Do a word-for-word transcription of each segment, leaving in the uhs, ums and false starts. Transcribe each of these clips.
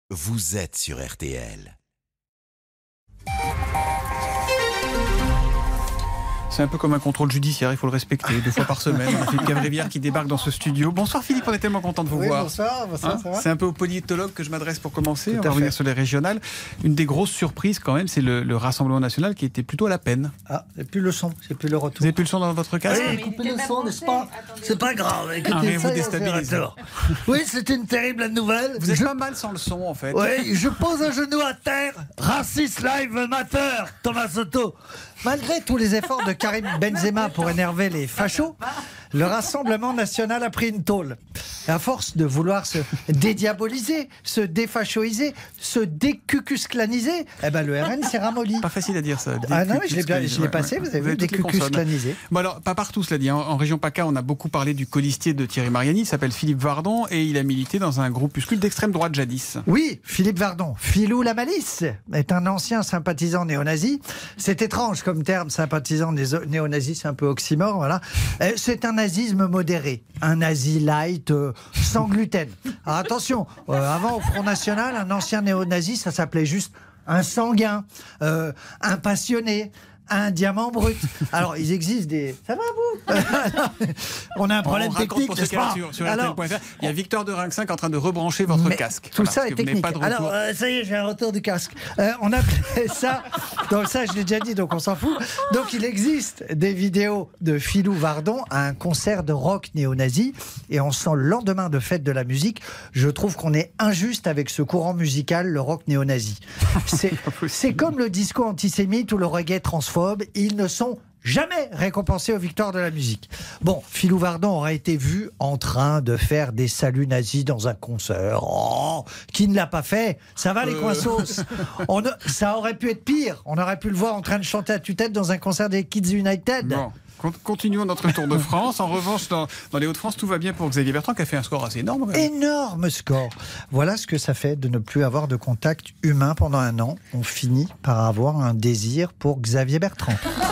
vous êtes sur R T L. C'est un peu comme un contrôle judiciaire, il faut le respecter deux fois par semaine. On a Philippe Cavrivière qui débarque dans ce studio. Bonsoir Philippe, on est tellement content de vous oui, voir. Bonsoir, bonsoir, Hein, ça va ? c'est un peu au politologue que je m'adresse pour commencer. Tout on va à revenir fait. sur les régionales. Une des grosses surprises quand même, c'est le, le Rassemblement national qui était plutôt à la peine. Ah, j'ai plus le son, j'ai plus le retour. Vous avez plus le son dans votre casque? Oui, coupez le son, n'est-ce pas ? C'est pas grave, Un écoutez rien ça. vous déstabilise. Oui, c'est une terrible nouvelle. Vous êtes je... pas mal sans le son en fait. Oui, je pose un genou à terre. Raciste live amateur, Thomas Soto. Malgré tous les efforts de Karim Benzema pour énerver les fachos, le Rassemblement national a pris une tôle. Et à force de vouloir se dédiaboliser, se défachoiser, se décucusclaniser, eh ben le R N s'est ramolli. Pas facile à dire ça. Ah non, mais je l'ai bien- je l'ai Ouais, passé, ouais. vous avez vu, toutes les consonnes. décucusclaniser. Bon alors, pas partout cela dit. En, en région PACA, on a beaucoup parlé du colistier de Thierry Mariani. Il s'appelle Philippe Vardon et il a milité dans un groupuscule d'extrême droite jadis. Oui, Philippe Vardon, Philou la malice, est un ancien sympathisant néo-nazi. C'est étrange comme terme, sympathisant néo- néo-nazi, c'est un peu oxymore, voilà. Euh, C'est un nazisme modéré, un nazi light, euh, sans gluten. Alors attention, euh, avant au Front National, un ancien néo-nazi, ça s'appelait juste un sanguin, euh, un passionné, un diamant brut. Alors, ils existent des... Ça va, vous On a un problème on raconte technique, pour ceux n'est-ce qui pas regardent sur, sur Alors, R T L point F R. Il y a Victor de Rinxin qui est en train de rebrancher votre mais casque. Tout Voilà, ça parce est que vous n'avez technique. pas de retour. Alors, euh, ça y est, j'ai un retour du casque. Euh, on appelait ça, donc ça je l'ai déjà dit, donc on s'en fout. Donc il existe des vidéos de Philou Vardon à un concert de rock néo-nazi, et on sent le lendemain de fête de la musique, je trouve qu'on est injuste avec ce courant musical, le rock néo-nazi. C'est, c'est comme le disco antisémite ou le reggae transphobe, ils ne sont jamais récompensé aux victoires de la musique. Bon, Philou Vardon aurait été vu en train de faire des saluts nazis dans un concert. Oh, qui ne l'a pas fait? Ça va les Euh. coinsos. On ne- Ça aurait pu être pire. On aurait pu le voir en train de chanter à tue-tête dans un concert des Kids United. Bon, con- continuons notre tour de France. En revanche, dans, dans les Hauts-de-France, tout va bien pour Xavier Bertrand qui a fait un score assez énorme. quand même. Énorme score. Voilà ce que ça fait de ne plus avoir de contact humain pendant un an. On finit par avoir un désir pour Xavier Bertrand.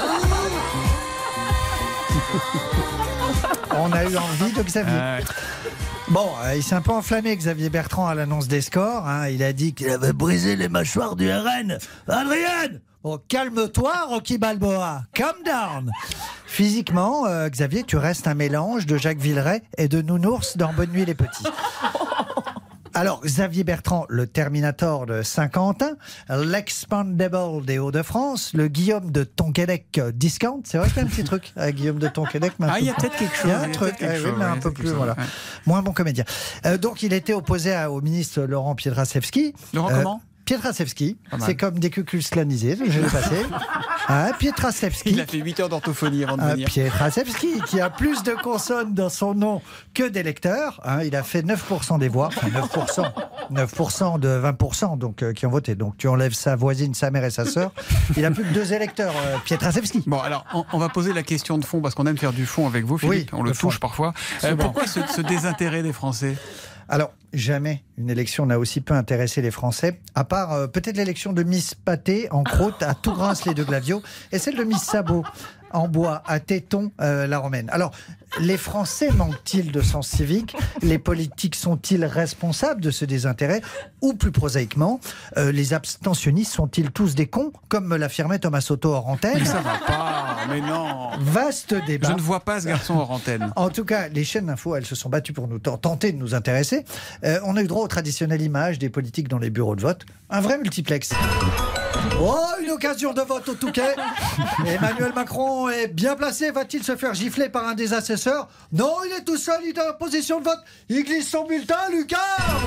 On a eu envie de Xavier. Euh, Bon, euh, il s'est un peu enflammé, Xavier Bertrand, à l'annonce des scores. Hein. Il a dit qu'il avait brisé les mâchoires du R N. Adrienne, oh, calme-toi, Rocky Balboa. Calm down. Physiquement, euh, Xavier, tu restes un mélange de Jacques Villeray et de Nounours dans Bonne Nuit les Petits. Alors, Xavier Bertrand, le Terminator de Saint-Quentin, l'Expandable des Hauts-de-France, le Guillaume de Tonquédec Discount. C'est vrai qu'il y a un petit truc à Guillaume de Tonquédec. Ah, il y a peut-être quelque chose. Il y a un il y a truc, peut-être quelque eh oui, chose, mais ouais, un il y a peu quelque plus, chose, voilà. ouais. Moins bon comédien. Euh, donc, il était opposé à- au ministre Laurent Pietraszewski. Laurent Euh, comment Pietraszewski, Pas mal. c'est comme des cucusclanisés, je l'ai passé. Ah, Pietraszewski. Il a fait huit heures d'orthophonie avant de Ah, venir. Pietraszewski, qui a plus de consonnes dans son nom que d'électeurs. Hein, il a fait neuf pour cent des voix. Enfin, neuf pour cent. neuf pour cent de vingt pour cent donc, euh, qui ont voté. Donc tu enlèves sa voisine, sa mère et sa sœur. Il a plus que deux électeurs, euh, Pietraszewski. Bon, alors, on, on va poser la question de fond, parce qu'on aime faire du fond avec vous, Philippe. Oui, on le, le fond. touche parfois. Euh, Souvent. pourquoi ce, ce désintérêt des Français? Alors, jamais une élection n'a aussi peu intéressé les Français, à part euh, peut-être l'élection de Miss Pâté en croûte à tout grince les deux Glavio, et celle de Miss Sabot en bois à Téton, euh, la romaine. Alors, les Français manquent-ils de sens civique? Les politiques sont-ils responsables de ce désintérêt? Ou plus prosaïquement, euh, les abstentionnistes sont-ils tous des cons, comme me l'affirmait Thomas Soto hors antenne? Mais ça va pas, mais non. Vaste débat. Je ne vois pas ce garçon hors antenne. En tout cas, les chaînes d'info, elles se sont battues pour nous t- tenter de nous intéresser. Euh, on a eu droit aux traditionnelles images des politiques dans les bureaux de vote. Un vrai multiplex. Oh, une occasion de vote au Touquet. Emmanuel Macron est bien placé. Va-t-il se faire gifler par un des assesseurs? Non, il est tout seul, il est en position de vote. Il glisse son bulletin, Lucas.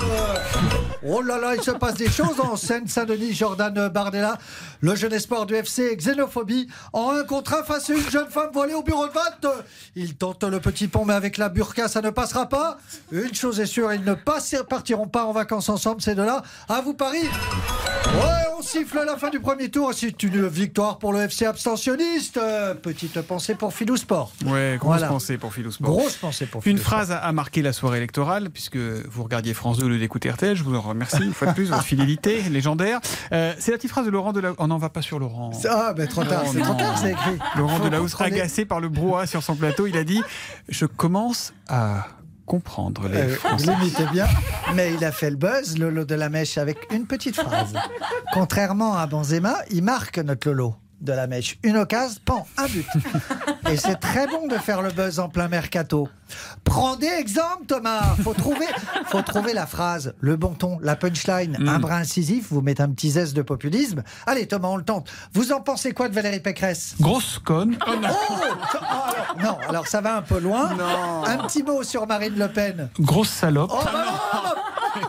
Oh là là, il se passe des choses en Seine-Saint-Denis. Jordan Bardella, le jeune espoir du F C, xénophobie, en un contre un face à une jeune femme volée au bureau de vote. Il tente le petit pont, mais avec la burqa, ça ne passera pas. Une chose est sûre, ils ne passe- partiront pas en vacances ensemble, ces deux-là. À vous, Paris. Ouais, on siffle la fin du premier tour. C'est une victoire pour le F C abstentionniste. Euh, petite pensée pour Philou Sport. Ouais, grosse Voilà. pensée pour Philou Sport. Grosse pensée pour Une Philou Sport. phrase a a marqué la soirée électorale, puisque vous regardiez France deux au lieu d'écouter R T L. Je vous en remercie une fois de plus, votre fidélité légendaire. Euh, c'est la petite phrase de Laurent Delahousse. On n'en va pas sur Laurent. Ah, ben trop tard, Oh c'est trop non. tard, c'est écrit. Laurent Faut- Delahousse, faut prendre- agacé par le brouhaha sur son plateau, il a dit « Je commence à comprendre les Euh, Français. vous l'imitez bien, mais il a fait le buzz, Lolo de la Mèche, avec une petite phrase. Contrairement à Benzema, il marque notre Lolo de la Mèche. Une occasion, pan, un but. Et c'est très bon de faire le buzz en plein mercato. Prends des exemples, Thomas. Faut trouver, faut trouver la phrase, le bon ton, la punchline, Mm. un brin incisif. Vous mettez un petit zeste de populisme. Allez, Thomas, on le tente. Vous en pensez quoi de Valérie Pécresse? Grosse conne. Oh, ça- ah, alors, non, alors ça va un peu loin. Non. Un petit mot sur Marine Le Pen. Grosse salope. Oh, bah, non, non, non.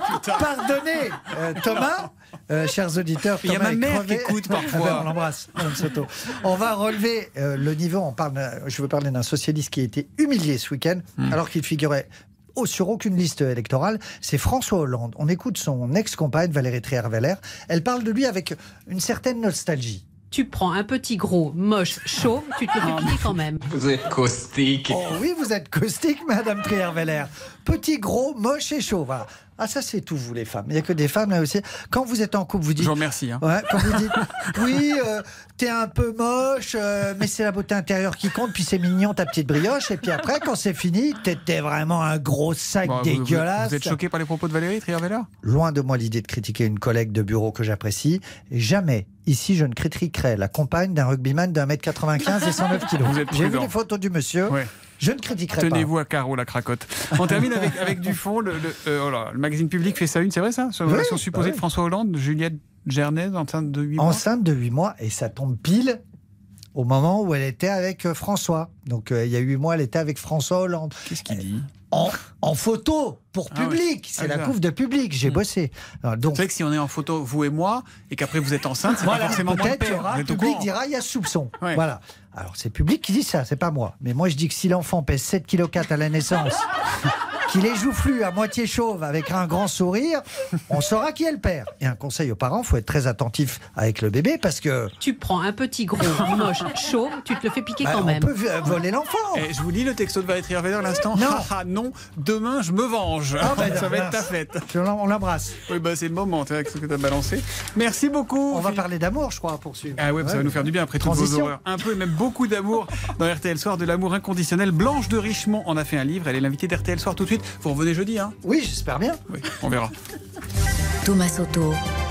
Pardonnez, euh, Thomas, euh, chers auditeurs. Il y a Thomas ma est mère crevé. qui écoute Ah parfois. ben, on l'embrasse, Madame Soto. On va relever euh, le niveau. On parle, euh, je veux parler d'un socialiste qui a été humilié ce week-end, Hmm. alors qu'il figurait oh, sur aucune liste électorale. C'est François Hollande. On écoute son ex-compagne Valérie Trierweiler. Elle parle de lui avec une certaine nostalgie. Tu prends un petit gros, moche, chaud, tu te le fais piquer quand même. Vous êtes caustique. Oh oui, vous êtes caustique, Madame Trierweiler. Petit, gros, moche et chaud. Voilà. Ah, ça, c'est tout, vous, les femmes. Il n'y a que des femmes, là aussi. Quand vous êtes en couple, vous Je dites... vous remercie. Hein. Ouais, quand vous dites, oui, euh, t'es un peu moche, euh, mais c'est la beauté intérieure qui compte, puis c'est mignon, ta petite brioche, et puis après, quand c'est fini, t'étais vraiment un gros sac Bon, vous- dégueulasse. Vous, vous êtes choqué par les propos de Valérie Trierweiler? Loin de moi l'idée de critiquer une collègue de bureau que j'apprécie. Jamais, ici, je ne critiquerai la compagne d'un rugbyman d'un mètre quatre-vingt-quinze et cent neuf kilos. Vous êtes J'ai vu prudent. les photos du monsieur. Ouais. Je ne critiquerai pas. Tenez-vous à carreau, la cracotte. On termine avec, avec Dufond. Le, le, euh, oh là, le magazine Public fait sa une, c'est vrai ça? Sur la Oui, relation supposée bah oui. de François Hollande, Juliette Gernaise, enceinte de huit mois. Enceinte de huit mois, et ça tombe pile au moment où elle était avec euh, François. Donc euh, il y a huit mois, elle était avec François Hollande. Qu'est-ce qu'il dit? En, en photo, pour Ah public. oui. C'est Ah, la ça. couve de public. J'ai Mm. bossé. Alors, donc, C'est vrai que si on est en photo, vous et moi, et qu'après vous êtes enceinte, c'est voilà, pas forcément moi le peut-être il y père. aura, Vous le êtes au public courant. dira il y a soupçon. Ouais. Voilà. Alors c'est public qui dit ça, c'est pas moi. Mais moi je dis que si l'enfant pèse sept virgule quatre kilos à la naissance, qu'il est joufflu, à moitié chauve, avec un grand sourire, on saura qui est le père. Et un conseil aux parents, faut être très attentif avec le bébé parce que Tu prends un petit gros, moche, chaud, tu te le fais piquer bah, quand on même. peut v- voler l'enfant. Et je vous lis le texto de Valérie Trierweiler à l'instant. Non. Ah, ah, non, demain je me venge. Ah, bah, ça va être mince. ta fête. Je l'em- On l'embrasse. Oui, bah c'est le moment, tu vois, avec ce que tu as balancé. Merci beaucoup. On va Philippe. parler d'amour, je crois, pour poursuivre. Ah ouais, ça va nous faire du bien après toutes vos Transition. horreurs. Un peu, et même beaucoup d'amour dans R T L Soir, de l'amour inconditionnel. Blanche de Richemont en a fait un livre. Elle est l'invitée d'R T L Soir tout de suite. Vous revenez jeudi, hein? Oui, j'espère bien. Oui, on verra. Thomas Soto,